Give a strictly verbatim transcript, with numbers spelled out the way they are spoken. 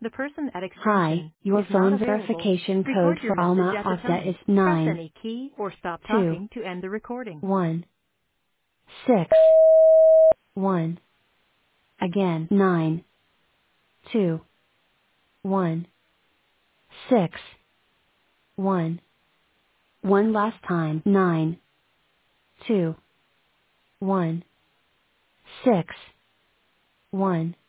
The person at Hi, extension your is not phone available. verification code Record your for message Alma at the Okta is tone. Press nine any key or stop two talking to end the recording. one six one. Again, nine two one six one. One last time, nine two one six one.